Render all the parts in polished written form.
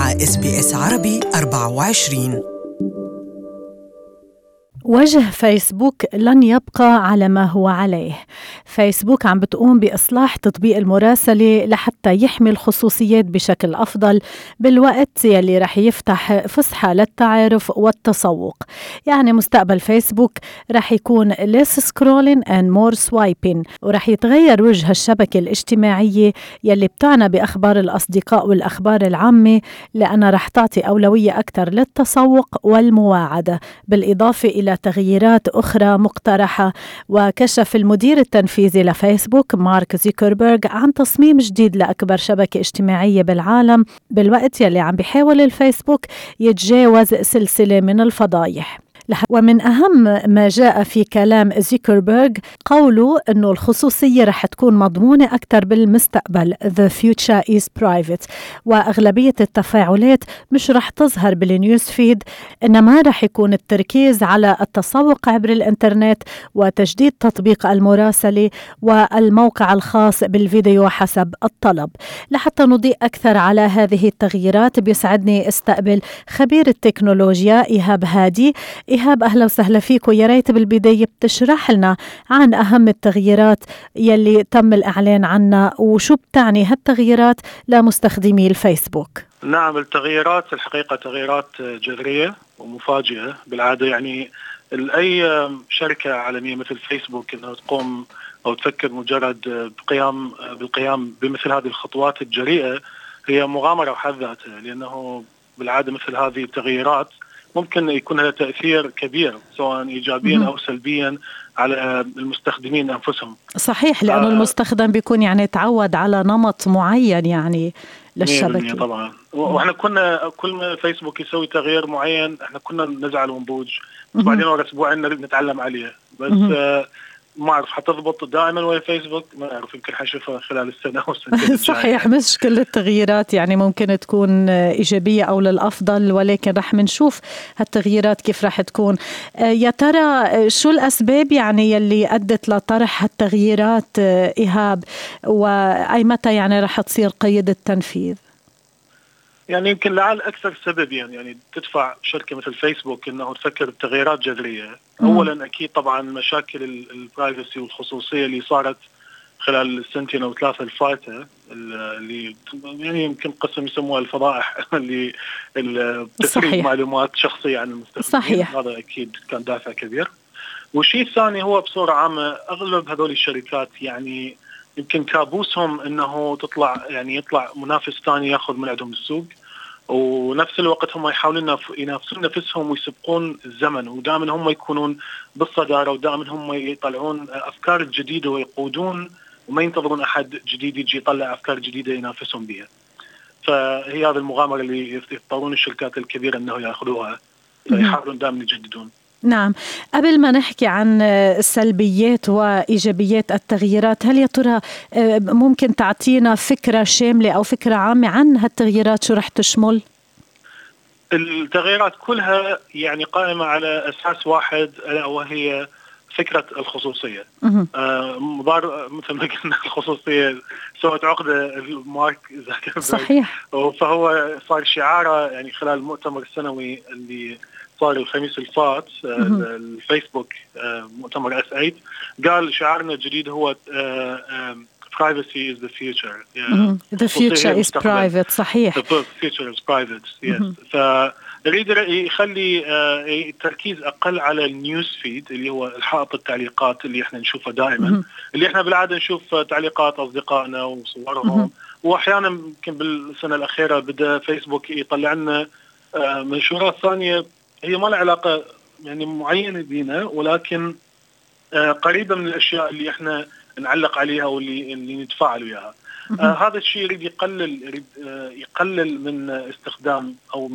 مع SBS عربي 24. وجه فيسبوك لن يبقى على ما هو عليه. فيسبوك عم بتقوم بإصلاح تطبيق المراسلة لحتى يحمي الخصوصيات بشكل أفضل بالوقت يلي رح يفتح فسحة للتعارف والتسوق. يعني مستقبل فيسبوك رح يكون less scrolling and more swiping، ورح يتغير وجه الشبكة الاجتماعية يلي بتعنى بأخبار الأصدقاء والأخبار العامة، لأنها رح تعطي أولوية أكثر للتسوق والمواعدة، بالإضافة إلى تغييرات أخرى مقترحة. وكشف المدير التنفيذي لفيسبوك مارك زوكربيرغ عن تصميم جديد لأكبر شبكة اجتماعية بالعالم، بالوقت يلي عم بيحاول الفيسبوك يتجاوز سلسلة من الفضايح. ومن أهم ما جاء في كلام زوكربيرغ قوله أنه الخصوصية رح تكون مضمونة أكثر بالمستقبل. The future is private. وأغلبية التفاعلات مش رح تظهر بالنيوز فيد، إنما رح يكون التركيز على التسوق عبر الإنترنت وتجديد تطبيق المراسلة والموقع الخاص بالفيديو حسب الطلب. لحتى نضيء أكثر على هذه التغييرات بيسعدني استقبل خبير التكنولوجيا إيهاب هادي. إيهاب، أهلا وسهلا فيك، ويا ريت بالبداية بتشرح لنا عن أهم التغييرات يلي تم الإعلان عنها وشو بتعني هالتغييرات لمستخدمي الفيسبوك. نعم، التغييرات الحقيقة تغييرات جذرية ومفاجئة بالعادة. يعني أي شركة عالمية مثل فيسبوك أنها تقوم أو تفكر مجرد بالقيام بمثل هذه الخطوات الجريئة هي مغامرة بحد ذاتها، لأنه بالعادة مثل هذه التغييرات ممكن يكون لها تأثير كبير سواء إيجابيا أو سلبيا على المستخدمين أنفسهم. صحيح، لأنه المستخدم بيكون يعني تعود على نمط معين يعني للشبكة. طبعا، وإحنا كنا كل ما فيسبوك يسوي تغيير معين إحنا كنا نزعل ونبوج، بعدين ورا أسبوعين نتعلم عليه. بس ما أعرف حتضبط دائما ويا فيسبوك، ما أعرف، يمكن حنشوفها خلال السنة أو السنتين. صحيح، مش كل التغييرات يعني ممكن تكون إيجابية أو للأفضل، ولكن رح منشوف هالتغييرات كيف رح تكون. يا ترى شو الأسباب يعني يلي أدت لطرح هالتغييرات إيهاب، وأي متى يعني رح تصير قيد التنفيذ؟ يعني يمكن لعل أكثر سبب يعني تدفع شركة مثل فيسبوك إنه تفكر بتغييرات جذرية. أولا أكيد طبعا مشاكل البرايفسي والخصوصية اللي صارت خلال السنتين أو ثلاثة الفاتة، اللي يعني يمكن قسم يسموها الفضائح اللي بتسريب معلومات شخصية عن المستخدمين. صحيح. هذا أكيد كان دافع كبير. والشيء الثاني هو بصورة عامة أغلب هذول الشركات يعني يمكن كابوسهم انه يطلع منافس ثاني ياخذ من عندهم السوق، ونفس الوقت هم يحاولون ينافسون نفسهم ويسبقون الزمن، ودائما هم يكونون بالصدارة، ودائما هم يطلعون افكار جديدة ويقودون، وما ينتظرون احد جديد يجي يطلع افكار جديدة ينافسهم بها. فهي هذه المغامرة اللي يضطرون الشركات الكبيرة انه ياخذوها، فيحاولون دائما يجددون. نعم، قبل ما نحكي عن سلبيات وإيجابيات التغييرات، هل يا ترى ممكن تعطينا فكرة شاملة أو فكرة عامة عن هالتغييرات شو رح تشمل؟ التغييرات كلها يعني قائمة على أساس واحد، وهي فكرة الخصوصية. مثل ما قلنا الخصوصية سوت عقدة المارك زوكربيرغ. صحيح. فهو صار شعاره يعني خلال المؤتمر السنوي اللي صار الخميس الفات، الفيسبوك مؤتمر S8، قال شعارنا الجديد هو privacy is the future. The future is private. صحيح. The future is private. Yes. فيريد يخلي التركيز أقل على النيوز فيد اللي هو الحائط التعليقات اللي احنا نشوفه دائما، اللي احنا بالعادة نشوف تعليقات أصدقائنا وصورهم، وأحيانا يمكن بالسنة الأخيرة بدأ فيسبوك يطلع لنا منشورات ثانية هي ما لها علاقة يعني معينة بينا، ولكن قريبة من الأشياء اللي احنا نعلق عليها واللي نتفاعل وياها. هذا الشيء يريد يقلل من استخدام أو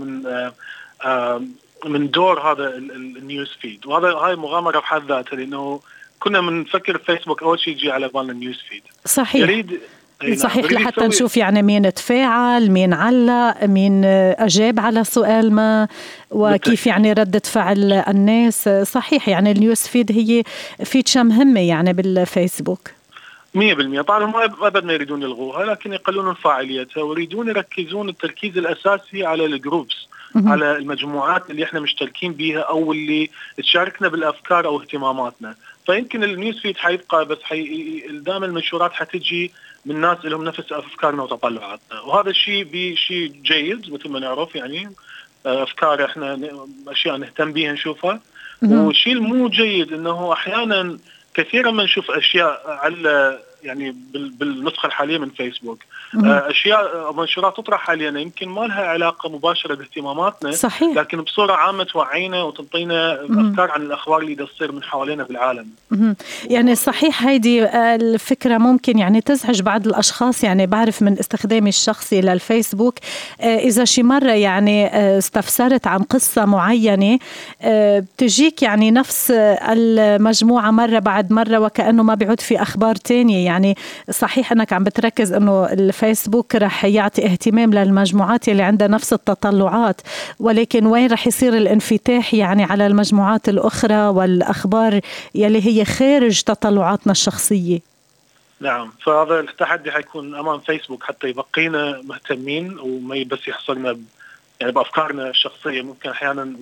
من دور هذا النيوز فيد، وهاي مغامرة بحد ذاتها، لأنه كنا بنفكر فيسبوك أول شيء يجي على بالنا النيوز فيد. صحيح. صحيح، لحتى نشوف يعني مين تفاعل، مين علق، مين أجاب على سؤال ما، وكيف يعني ردة فعل الناس. صحيح، يعني النيوز فيد هي فيتشة مهمة يعني بالفيسبوك. 100%. طبعا هم ابدا ما يريدون يلغوها، لكن يقللون فاعليتها ويريدون يركزون التركيز الاساسي على الجروبس، على المجموعات اللي احنا مشتركين بيها او اللي تشاركنا بالافكار او اهتماماتنا. فيمكن النيوز فيد حيبقى بس دائما المنشورات حتجي من ناس لهم نفس افكارنا وتطلعاتنا، وهذا الشيء شيء جيد مثل ما نعرف، يعني افكار احنا اشياء نهتم بيها نشوفها. والشيء المو جيد انه احيانا كثيرا ما نشوف اشياء على يعني بالنسخه الحاليه من فيسبوك اشياء منشورات تطرح حاليا يمكن ما لها علاقه مباشره باهتماماتنا، صحيح. لكن بصوره عامه توعينا وتنطينا افكار عن الاخبار اللي تصير من حوالينا بالعالم. يعني صحيح، هيدي الفكره ممكن يعني تزعج بعض الاشخاص. يعني بعرف من استخدامي الشخصي للفيسبوك اذا شي مره يعني استفسرت عن قصه معينه بتجيك يعني نفس المجموعه مره بعد مره وكانه ما بيعود في اخبار تانية. يعني صحيح انك عم بتركز انه الفيسبوك رح يعطي اهتمام للمجموعات اللي عندها نفس التطلعات، ولكن وين رح يصير الانفتاح يعني على المجموعات الاخرى والاخبار يلي هي خارج تطلعاتنا الشخصيه؟ نعم، فهذا التحدي حيكون امام فيسبوك حتى يبقينا مهتمين وما بس يحصرنا يعني بافكارنا الشخصيه. ممكن احيانا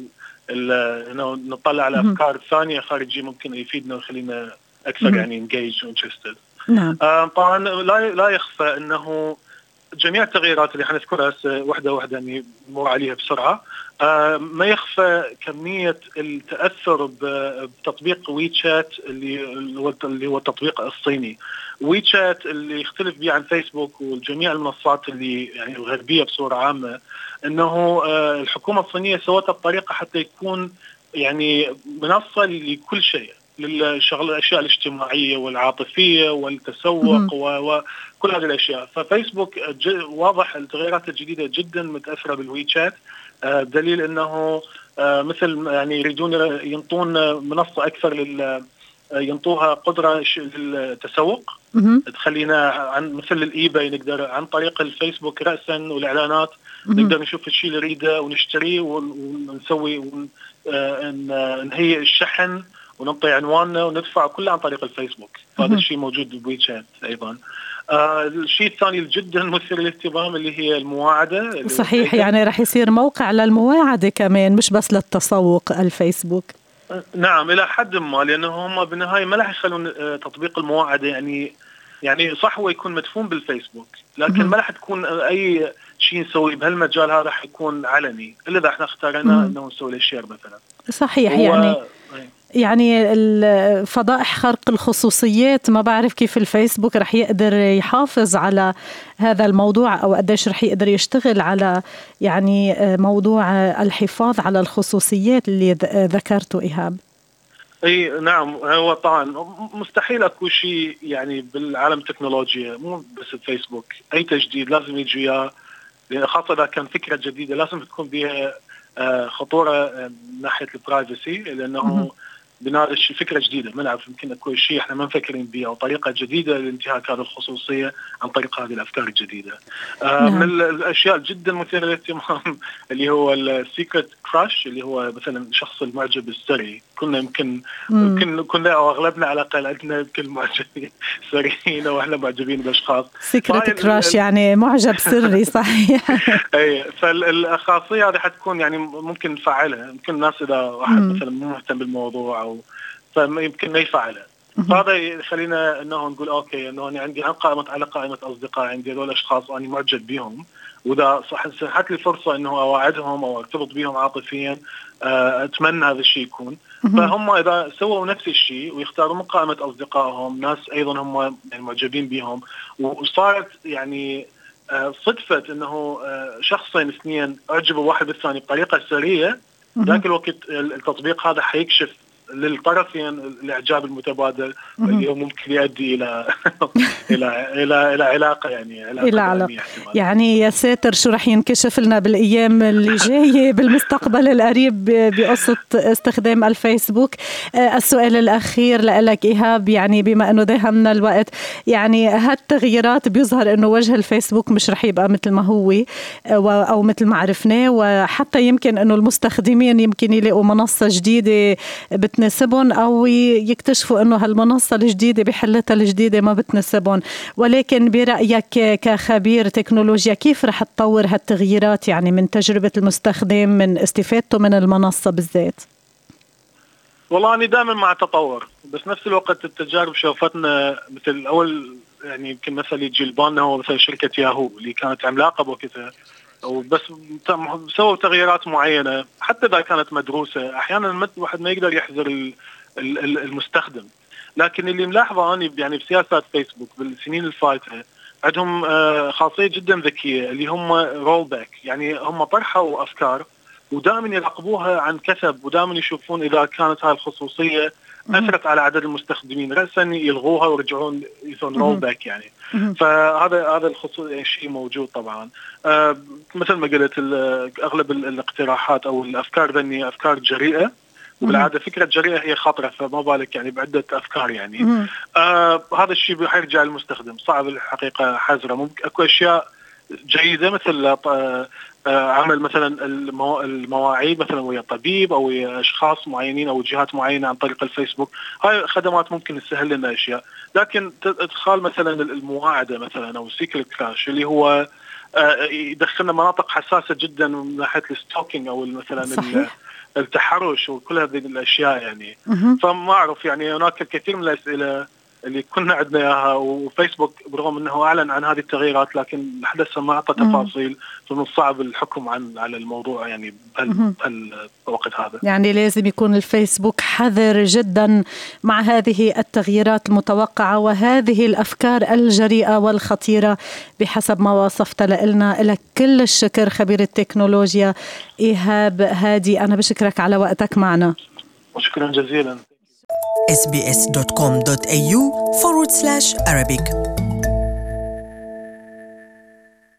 نطلع على افكار ثانيه خارجيه ممكن يفيدنا ويخلينا اكثر يعني engaged وانترستد. نعم. طبعا لا يخفى انه جميع التغييرات اللي حنذكرها واحده واحده يعني نمر عليها بسرعه. ما يخفى كميه التاثر بتطبيق ويتشات اللي هو التطبيق الصيني. ويتشات اللي يختلف به عن فيسبوك وجميع المنصات اللي يعني الغربيه بصوره عامه، انه الحكومه الصينيه سوتها بطريقه حتى يكون يعني منصه لكل شيء، الاشياء الاجتماعيه والعاطفيه والتسوق وكل هذه الاشياء. ففيسبوك واضح التغيرات الجديده جدا متاثره بالويتشات، دليل انه مثل يعني يريدون ينطون منصه اكثر ينطوها قدره للتسوق، تخلينا عن مثل الايباي نقدر عن طريق الفيسبوك راسا والاعلانات نقدر نشوف الشيء اللي نريده ونشتريه ونسوي نهيئ الشحن وننطي عنواننا وندفع كله عن طريق الفيسبوك. هذا الشيء موجود بويتشات ايضا. الشيء الثاني جدا مثير للاهتمام اللي هي المواعده. صحيح، يعني رح يصير موقع للمواعده كمان مش بس للتسوق الفيسبوك. نعم الى حد ما، لانه هم بالنهايه ما راح يخلون تطبيق المواعده يعني صح هو يكون مدفون بالفيسبوك، لكن ما راح تكون اي شيء نسويه بهالمجال هذا راح يكون علني الا اذا احنا اختارنا انه نسوي له شير مثلا. صحيح. يعني الفضائح خرق الخصوصيات ما بعرف كيف الفيسبوك رح يقدر يحافظ على هذا الموضوع أو قديش رح يقدر يشتغل على يعني موضوع الحفاظ على الخصوصيات اللي ذكرته إيهاب. اي نعم، هو طبعا مستحيل اكو شيء يعني بالعالم التكنولوجيا مو بس الفيسبوك اي تجديد لازم يجي وياه، خاصة اذا كان فكرة جديدة لازم تكون بها خطورة من ناحية البرايفسي، لانه بناقش فكرة جديدة ما نعرف يمكن اكو شيء احنا ما مفكرين به او طريقة جديدة لانتهاك هذه الخصوصية عن طريق هذه الافكار الجديدة. من الاشياء جدا مثيرة للاهتمام اللي هو السيكريت كراش، اللي هو مثلا شخص المعجب السري. كنا يمكن كنا او اغلبنا على الاقل عندنا يمكن معجبين سريين واحنا معجبين باشخاص. سيكريت كراش يعني معجب سري. صحيح. اي فالخاصية هذه حتكون يعني ممكن نفعلها، يمكن الناس اذا واحد مثلا مو مهتم بالموضوع او فيمكن ما يفعلها. فهذا يخلينا انه نقول اوكي انه انا عندي على قائمه اصدقاء عندي هذول اشخاص انا معجب بهم، واذا سنحت لي فرصه انه اواعدهم او ارتبط بهم عاطفيا اتمنى هذا الشيء يكون. فهم اذا سووا نفس الشيء ويختاروا من قائمه اصدقائهم ناس ايضا هم يعني معجبين بهم، وصارت يعني صدفه انه شخصين اثنين اعجبوا واحد بالثاني بطريقه سريه، ذاك الوقت التطبيق هذا حيكشف للطرفين الاعجاب المتبادل اللي هو ممكن يؤدي الى الى علاقه يعني يا ساتر شو رح ينكشف لنا بالايام اللي جايه بالمستقبل القريب بقصه استخدام الفيسبوك. السؤال الاخير لك ايهاب، يعني بما انه داهمنا الوقت، يعني هالتغييرات بيظهر انه وجه الفيسبوك مش رح يبقى مثل ما هو او مثل ما عرفناه، وحتى يمكن انه المستخدمين يمكن يلاقوا منصه جديده بتناسبهم، أو يكتشفوا أنه هالمنصة الجديدة بحلتها الجديدة ما بتناسبهم. ولكن برأيك كخبير تكنولوجيا كيف رح تطور هالتغييرات يعني من تجربة المستخدم، من استفادته من المنصة بالذات؟ والله أنا دائما مع التطور، بس نفس الوقت التجارب شوفتنا مثل أول يعني يمكن مثل يجي البانة هو مثل شركة ياهو اللي كانت عملاقة بوقتها، وبس سووا تغييرات معينة حتى إذا كانت مدروسة. أحيانا الواحد ما يقدر يحذر المستخدم، لكن اللي ملاحظه أنا يعني بسياسات فيسبوك بالسنين الفائتة عندهم خاصية جدا ذكية اللي هم رول باك، يعني هم طرحوا أفكار ودائما يراقبوها عن كثب، ودائما يشوفون إذا كانت هاي الخصوصية أثرت على عدد المستخدمين، رأسا يلغوها ويرجعون يسوون رول باك يعني. فهذا الخصوص شيء موجود طبعا. مثل ما قلت أغلب الاقتراحات أو الأفكار ذني أفكار جريئة، وبالعادة فكرة جريئة هي خطرة، فما بالك يعني بعدة أفكار يعني. هذا الشيء حيرجع للمستخدم، صعب الحقيقة حذره. ممكن أكو أشياء جيدة مثل عمل مثلا المواعيد مثلا ويا طبيب أو ويا أشخاص معينين أو جهات معينة عن طريق الفيسبوك، هاي خدمات ممكن تسهل لنا أشياء. لكن إدخال مثلا المواعدة مثلا أو سيكريت كراش اللي هو يدخلنا مناطق حساسة جدا من ناحية الستوكينج أو مثلا التحرش وكل هذه الأشياء يعني. فما أعرف يعني هناك الكثير من الأسئلة اللي كنا عندنا إياها، وفيسبوك برغم أنه أعلن عن هذه التغييرات لكن لحدث ما أعطى تفاصيل، فمن الصعب الحكم على الموضوع يعني بهالوقت هذا. يعني لازم يكون الفيسبوك حذر جدا مع هذه التغييرات المتوقعة وهذه الأفكار الجريئة والخطيرة بحسب ما وصفت لنا. لك كل الشكر خبير التكنولوجيا إيهاب هادي، أنا بشكرك على وقتك معنا. شكرا جزيلا. sbs.com.au/Arabic